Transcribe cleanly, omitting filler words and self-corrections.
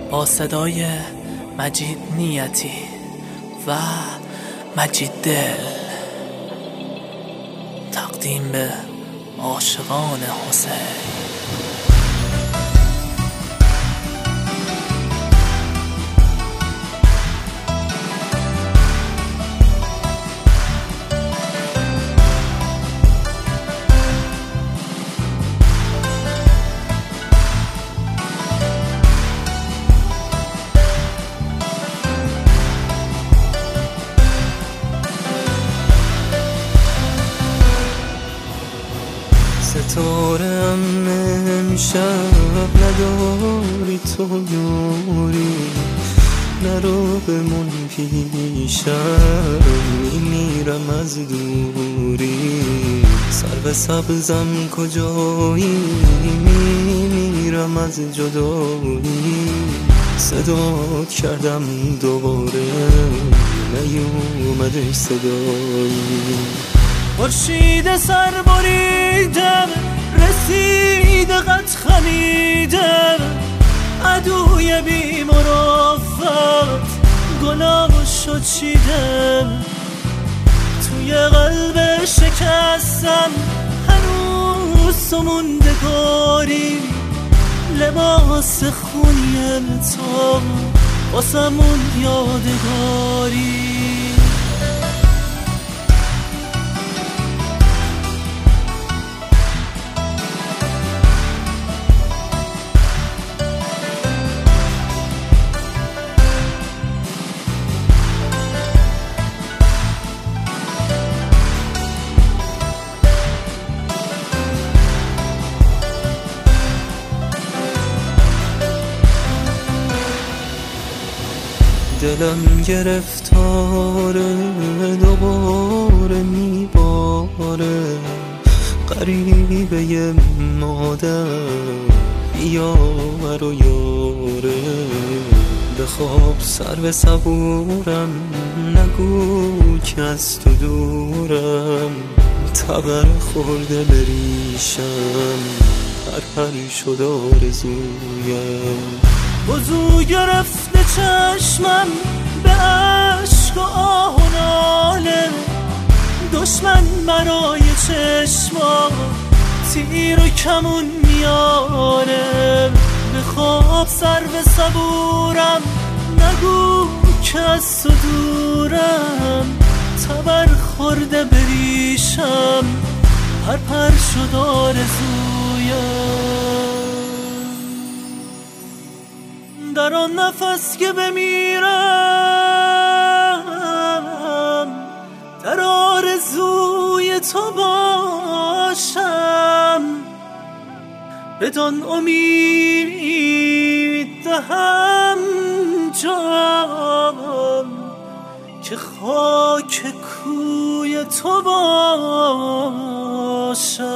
با صدای مجید نیتی و مجید دل تقدیم به عاشقان حسین. ستارم امشب نداری تو یوری، نرو بمون پیشم میمیرم از دوری. سرو سبزم کجایی میمیرم از جدایی. صدات کردم دوباره نیومدش صدایی. خورشید سر بریدم رسید قد خمیدم، عدوی بی مرافت گلاشو چیدم. توی قلب شکستم هنوز تو موندگاری، لباس خونی تو واسمون یادگاری. دلم گرفتاره دوباره میباره، غریبه مادر بیاور و یاره. بخواب سرو صبورم نگو که از تو دورم، تبر خورده بریشم پرپر شد آرزویم. وضو گرفته چشمم به عشق و آه و ناله، دشمن برای چشمام تیر و کمون میاره. به خواب سرو صبورم نگو که از تو دورم، تبر خورده بریشم پرپر شد آرزویم. در آن نفس که بمیرم در آرزوی تو باشم، بدان امید دهم جان که خاک کوی تو باشم.